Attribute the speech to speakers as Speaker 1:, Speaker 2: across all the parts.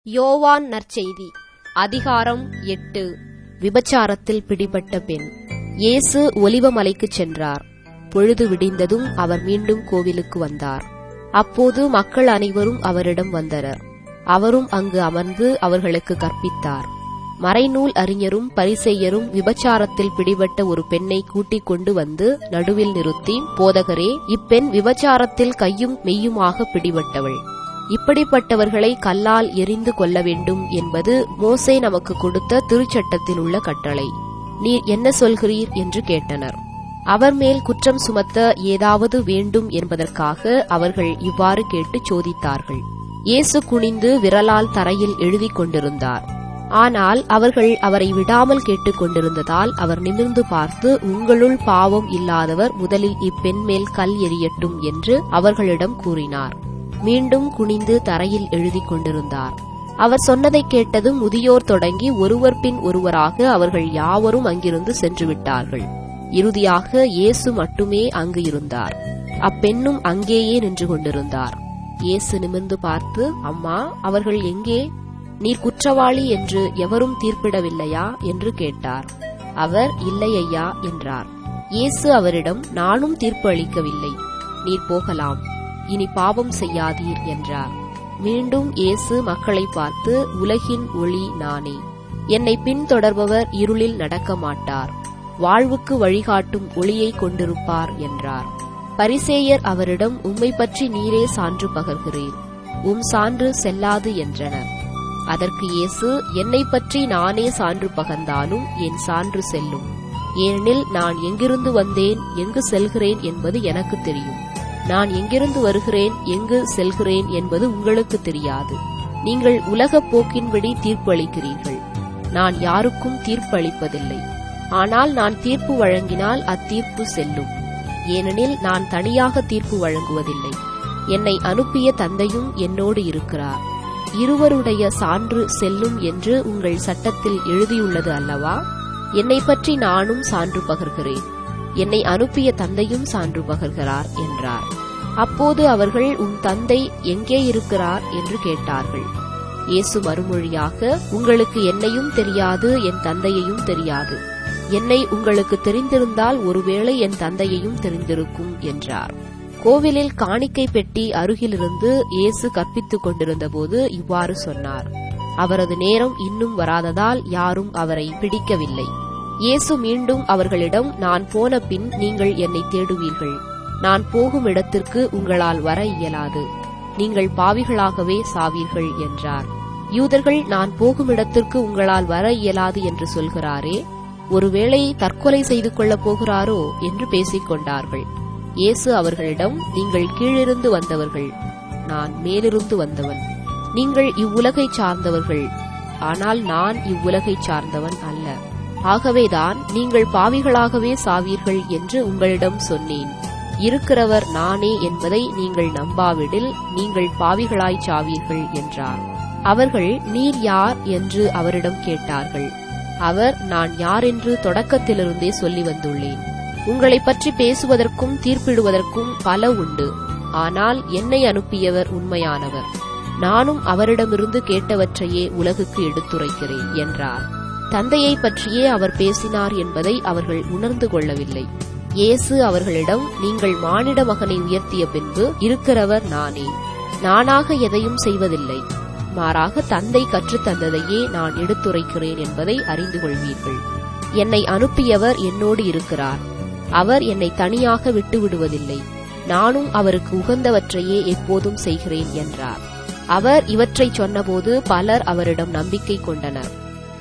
Speaker 1: யோவான் நற்செய்தி அதிகாரம் 8. விபச்சாரத்தில் பிடிபட்ட பெண். இயேசு ஒலிவமலைக்குச் சென்றார். பொழுது விடிந்ததும் அவர் மீண்டும் கோவிலுக்கு வந்தார். அப்போது மக்கள் அனைவரும் அவரிடம் வந்தனர். அவரும் அங்கு அமர்ந்து அவர்களுக்கு கற்பித்தார். மறைநூல் அறிஞரும் பரிசேயரும் விபச்சாரத்தில் பிடிபட்ட ஒரு பெண்ணை கூட்டிக் கொண்டு வந்து நடுவில் நிறுத்தி, போதகரே, இப்பெண் விபச்சாரத்தில் கையும் மெய்யுமாக பிடிபட்டவள். இப்படிப்பட்டவர்களை கல்லால் எறிந்து கொள்ள வேண்டும் என்பது மோசே நமக்கு கொடுத்த திருச்சட்டத்தில் உள்ள கட்டளை. நீர் என்ன சொல்கிறீர் என்று கேட்டனர். அவர் மேல் குற்றம் சுமத்த ஏதாவது வேண்டும் என்பதற்காக அவர்கள் இவ்வாறு கேட்டு சோதித்தார்கள். இயேசு குனிந்து விரலால் தரையில் எழுதிக் கொண்டிருந்தார். ஆனால் அவர்கள் அவரை விடாமல் கேட்டுக் கொண்டிருந்ததால் அவர் நிமிர்ந்து பார்த்து, உங்களுள் பாவம் இல்லாதவர் முதலில் இப்பெண் மேல் கல் எறியட்டும் என்று அவர்களிடம் கூறினார். மீண்டும் குனிந்து தரையில் எழுதிக் கொண்டிருந்தார். அவர் சொன்னதைக் கேட்டதும் முதியோர் தொடங்கி ஒருவர் பின் ஒருவராக அவர்கள் யாவரும் அங்கிருந்து சென்று விட்டார்கள். இறுதியாக இயேசு மட்டுமே அங்கு இருந்தார். அப்பெண்ணும் அங்கேயே நின்று கொண்டிருந்தார். இயேசு நிமிர்ந்து பார்த்து, அம்மா, அவர்கள் எங்கே? நீர் குற்றவாளி என்று எவரும் தீர்ப்பிடவில்லையா என்று கேட்டார். அவர், இல்லை ஐயா என்றார். இயேசு அவரிடம், நானும் தீர்ப்பு அளிக்கவில்லை. நீர் போகலாம். இனி பாவம் செய்யாதீர் என்றார். மீண்டும் இயேசு மக்களை பார்த்து, உலகின் ஒளி நானே. என்னை பின்தொடர்பவர் இருளில் நடக்க மாட்டார், வாழ்வுக்கு வழிகாட்டும் ஒளியை கொண்டிருப்பார் என்றார். பரிசேயர் அவரிடம், உம்மை பற்றி நீரே சான்று பகர்கிறீர், உம் சான்று செல்லாது என்றனர். அதற்கு இயேசு, என்னை பற்றி நானே சான்று பகர்ந்தாலும் என் சான்று செல்லும். ஏனெனில் நான் எங்கிருந்து வந்தேன், எங்கு செல்கிறேன் என்பது எனக்கு தெரியும். நான் எங்கிருந்து வருகிறேன், எங்கு செல்கிறேன் என்பது உங்களுக்கு தெரியாது. நீங்கள் உலகப் போக்கின்படி தீர்ப்பு அளிக்கிறீர்கள். நான் யாருக்கும் தீர்ப்பு அளிப்பதில்லை. ஆனால் நான் தீர்ப்பு வழங்கினால் அத்தீர்ப்பு செல்லும். ஏனெனில் நான் தனியாக தீர்ப்பு வழங்குவதில்லை. என்னை அனுப்பிய தந்தையும் என்னோடு இருக்கிறார். இருவருடைய சான்று செல்லும் என்று உங்கள் சட்டத்தில் எழுதியுள்ளது அல்லவா? என்னை பற்றி நானும் சான்று பகர்கிறேன். என்னை அனுப்பிய தந்தையும் சான்று பகர்கிறார் என்றார். அப்போது அவர்கள், உன் தந்தை எங்கே இருக்கிறார் என்று கேட்டார்கள். இயேசு மறுமொழியாக, உங்களுக்கு என்னையும் தெரியாது, என் தந்தையையும் தெரியாது. என்னை உங்களுக்கு தெரிந்திருந்தால் ஒருவேளை என் தந்தையையும் தெரிந்திருக்கும் என்றார். கோவிலில் காணிக்கை பெட்டி அருகிலிருந்து இயேசு கற்பித்துக் கொண்டிருந்தபோது இவ்வாறு சொன்னார். அவரது நேரம் இன்னும் வராததால் யாரும் அவரை பிடிக்கவில்லை. இயேசு மீண்டும் அவர்களிடம், நான் போன பின் நீங்கள் என்னை தேடுவீர்கள். நான் போகும் இடத்திற்கு உங்களால் வர இயலாது. நீங்கள் பாவிகளாகவே சாவீர்கள் என்றார். யூதர்கள், நான் போகும் இடத்திற்கு உங்களால் வர இயலாது என்று சொல்கிறாரே, ஒருவேளை தற்கொலை செய்து கொள்ளப் போகிறாரோ என்று பேசிக் கொண்டார்கள். இயேசு அவர்களிடம், நீங்கள் கீழிருந்து வந்தவர்கள், நான் மேலிருந்து வந்தவன். நீங்கள் இவ்வுலகைச் சார்ந்தவர்கள், ஆனால் நான் இவ்வுலகைச் சார்ந்தவன் அல்ல. ஆகவேதான் நீங்கள் பாவிகளாகவே சாவீர்கள் என்று உங்களிடம் சொன்னேன். இருக்கிறவர் நானே என்பதை நீங்கள் நம்பாவிடில் நீங்கள் பாவிகளாய் சாவீர்கள் என்றார். அவர்கள், நீர் யார் என்று அவரிடம் கேட்டார்கள். அவர், நான் யார் என்று தொடக்கத்திலிருந்தே சொல்லி வந்துள்ளேன். உங்களை பற்றி பேசுவதற்கும் தீர்ப்பிடுவதற்கும் பல உண்டு. ஆனால் என்னை அனுப்பியவர் உண்மையானவர். நானும் அவரிடமிருந்து கேட்டவற்றையே உலகுக்கு எடுத்துரைக்கிறேன் என்றார். தந்தையை பற்றியே அவர் பேசினார் என்பதை அவர்கள் உணர்ந்து கொள்ளவில்லை. இயேசு அவர்களிடம், நீங்கள் மானிட மகனை உயர்த்திய பின்பு இருக்கிறவர் நானே. நானாக எதையும் செய்வதில்லை, மாறாக தந்தை கற்றுத்தந்ததையே நான் எடுத்துரைக்கிறேன் என்பதை அறிந்து கொள்வீர்கள். என்னை அனுப்பியவர் என்னோடு இருக்கிறார். அவர் என்னை தனியாக விட்டுவிடுவதில்லை. நானும் அவருக்கு உகந்தவற்றையே எப்போதும் செய்கிறேன் என்றார். அவர் இவற்றைச் சொன்னபோது பலர் அவரிடம் நம்பிக்கை கொண்டனர்.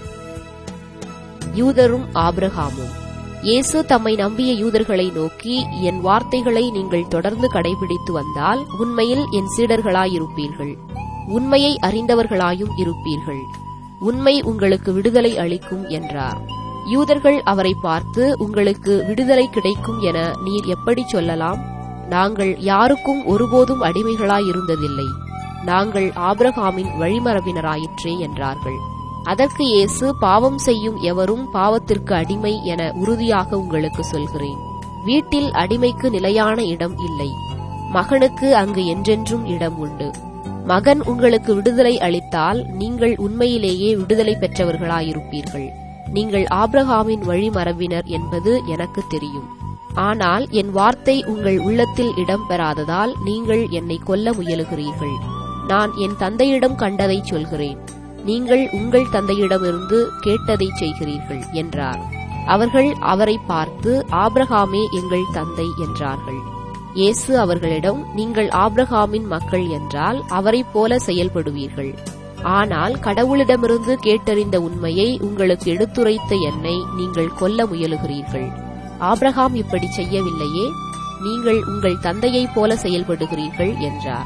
Speaker 1: யூதரும் ஆபிரகாமும். இயேசு தம்மை நம்பிய யூதர்களை நோக்கி, என் வார்த்தைகளை நீங்கள் தொடர்ந்து கடைபிடித்து வந்தால் உண்மையில் என் சீடர்களாயிருப்பீர்கள். உண்மையை அறிந்தவர்களாயும் இருப்பீர்கள். உண்மை உங்களுக்கு விடுதலை அளிக்கும் என்றார். யூதர்கள் அவரை பார்த்து, உங்களுக்கு விடுதலை கிடைக்கும் என நீர் எப்படி சொல்லலாம்? நாங்கள் யாருக்கும் ஒருபோதும் அடிமைகளாயிருந்ததில்லை. நாங்கள் ஆபிரகாமின் வழிமரபினராயிற்றே என்றார்கள். அதற்கு இயேசு, பாவம் செய்யும் எவரும் பாவத்திற்கு அடிமை என உறுதியாக உங்களுக்கு சொல்கிறேன். வீட்டில் அடிமைக்கு நிலையான இடம் இல்லை. மகனுக்கு அங்கு என்றென்றும் இடம் உண்டு. மகன் உங்களுக்கு விடுதலை அளித்தால் நீங்கள் உண்மையிலேயே விடுதலை பெற்றவர்களாயிருப்பீர்கள். நீங்கள் ஆபிரகாமின் வழிமரபினர் என்பது எனக்கு தெரியும். ஆனால் என் வார்த்தை உங்கள் உள்ளத்தில் இடம் பெறாததால் நீங்கள் என்னை கொல்ல முயலுகிறீர்கள். நான் என் தந்தையிடம் கண்டதைச் சொல்கிறேன், நீங்கள் உங்கள் தந்தையிடமிருந்து கேட்டதைச் செய்கிறீர்கள் என்றார். அவர்கள் அவரை பார்த்து, ஆபிரகாமே எங்கள் தந்தை என்றார்கள். இயேசு அவர்களிடம், நீங்கள் ஆபிரகாமின் மக்கள் என்றால் அவரைப் போல செயல்படுவீர்கள். ஆனால் கடவுளிடமிருந்து கேட்டறிந்த உண்மையை உங்களுக்கு எடுத்துரைத்த என்னை நீங்கள் கொல்ல முயலுகிறீர்கள். ஆபிரகாம் இப்படி செய்யவில்லையே, நீங்கள் உங்கள் தந்தையைப் போல செயல்படுகிறீர்கள் என்றார்.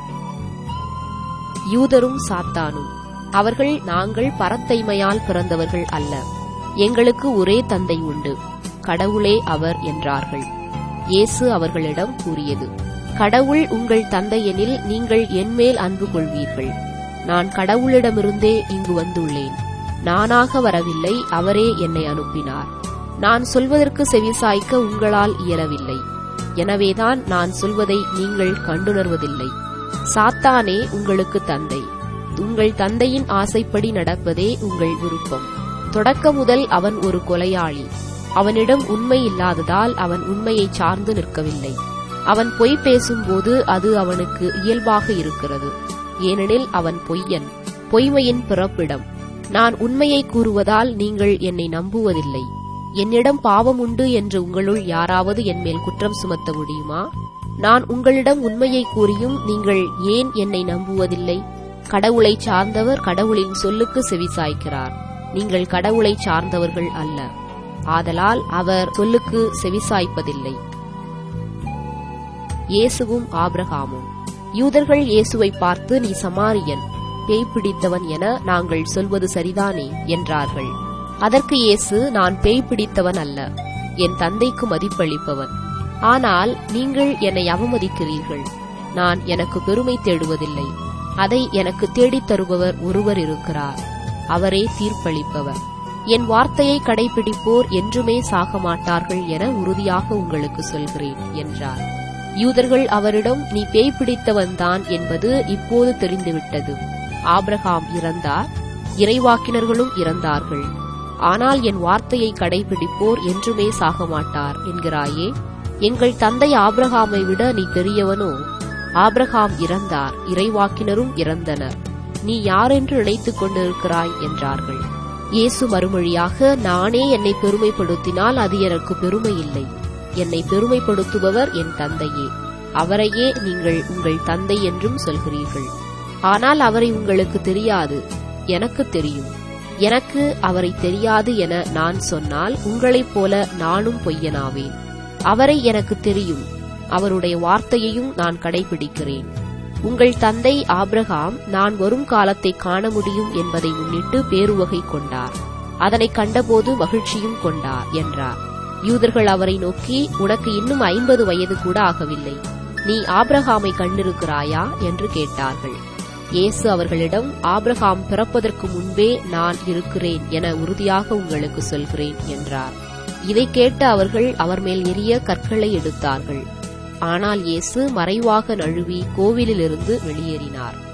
Speaker 1: யூதரும் சாத்தானும். அவர்கள், நாங்கள் பரத்தைமையால் பிறந்தவர்கள் அல்ல, எங்களுக்கு ஒரே தந்தை உண்டு, கடவுளே அவர் என்றார்கள். இயேசு அவர்களிடம் கூறியது, கடவுள் உங்கள் தந்தையெனில் நீங்கள் என்மேல் அன்பு கொள்வீர்கள். நான் கடவுளிடமிருந்தே இங்கு வந்துள்ளேன். நானாக வரவில்லை, அவரே என்னை அனுப்பினார். நான் சொல்வதற்கு செவிசாய்க்க உங்களால் இயலவில்லை. எனவேதான் நான் சொல்வதை நீங்கள் கண்டுணர்வதில்லை. சாத்தானே உங்களுக்கு தந்தை. உங்கள் தந்தையின் ஆசைப்படி நடப்பதே உங்கள் விருப்பம். தொடக்க முதல் அவன் ஒரு கொலையாளி. அவனிடம் உண்மை இல்லாததால் அவன் உண்மையை சார்ந்து நிற்கவில்லை. அவன் பொய் பேசும்போது அது அவனுக்கு இயல்பாக இருக்கிறது, ஏனெனில் அவன் பொய்யன், பொய்மையின் பிறப்பிடம். நான் உண்மையை கூறுவதால் நீங்கள் என்னை நம்புவதில்லை. என்னிடம் பாவம் உண்டு என்று உங்களுள் யாராவது என்மேல் குற்றம் சுமத்த முடியுமா? நான் உங்களிடம் உண்மையை கூறியும் நீங்கள் ஏன் என்னை நம்புவதில்லை? கடவுளை சார்ந்தவர் கடவுளின் சொல்லுக்கு செவிசாய்க்கிறார். நீங்கள் கடவுளை சார்ந்தவர்கள் அல்ல, ஆதலால் அவர் சொல்லுக்கு செவிசாய்ப்பதில்லை. இயேசுவும் ஆபிரகாமும். யூதர்கள் இயேசுவை பார்த்து, நீ சமாரியன், பேய் பிடித்தவன் என நாங்கள் சொல்வது சரிதானே என்றார்கள். அதற்கு இயேசு, நான் பேய் பிடித்தவன் அல்ல, என் தந்தைக்கு மதிப்பளிப்பவன். ஆனால் நீங்கள் என்னை அவமதிக்கிறீர்கள். நான் எனக்கு பெருமை தேடுவதில்லை, அதை எனக்கு தேடித் தருபவர் ஒருவர் இருக்கிறார், அவரே தீர்ப்பளிப்பவர். என் வார்த்தையை கடைபிடிப்போர் என்றுமே சாக மாட்டார்கள் என உறுதியாக உங்களுக்கு சொல்கிறேன் என்றார். யூதர்கள் அவரிடம், நீ பேய் பிடித்தவன்தான் என்பது இப்போது தெரிந்துவிட்டது. ஆபிரகாம் இறந்தார், இறைவாக்கினர்களும் இறந்தார்கள். ஆனால் என் வார்த்தையை கடைபிடிப்போர் என்றுமே சாக மாட்டார் என்கிறாயே. எங்கள் தந்தை ஆபிரகாமை விட நீ பெரியவனோ? ஆபிரகாம் இறந்தார், இறைவாக்கினரும் இறந்தனர். நீ யாரென்று நினைத்துக் கொண்டிருக்கிறாய் என்றார்கள். இயேசு மறுமொழியாக, நானே என்னை பெருமைப்படுத்தினால் அது எனக்கு பெருமை இல்லை. என்னை பெருமைப்படுத்துபவர் என் தந்தையே, அவரையே நீங்கள் உங்கள் தந்தை என்றும் சொல்கிறீர்கள். ஆனால் அவரை உங்களுக்கு தெரியாது, எனக்கு தெரியும். எனக்கு அவரை தெரியாது என நான் சொன்னால் உங்களைப் போல நானும் பொய்யனாவேன். அவரை எனக்கு தெரியும், அவருடைய வார்த்தையையும் நான் கடைபிடிக்கிறேன். உங்கள் தந்தை ஆபிரகாம் நான் வரும் காலத்தை காண முடியும் என்பதை முன்னிட்டு பேருவகை கொண்டார். அதனை கண்டபோது மகிழ்ச்சியும் கொண்டார் என்றார். யூதர்கள் அவரை நோக்கி, உனக்கு இன்னும் 50 வயது கூட ஆகவில்லை, நீ ஆபிரகாமை கண்டிருக்கிறாயா என்று கேட்டார்கள். இயேசு அவர்களிடம், ஆபிரகாம் பிறப்பதற்கு முன்பே நான் இருக்கிறேன் என உறுதியாக உங்களுக்கு சொல்கிறேன் என்றார். இதை கேட்ட அவர்கள் அவர் மேல் எரிய கற்களை எடுத்தார்கள். ஆனால் இயேசு மறைவாக நழுவி கோவிலிலிருந்து வெளியேறினார்.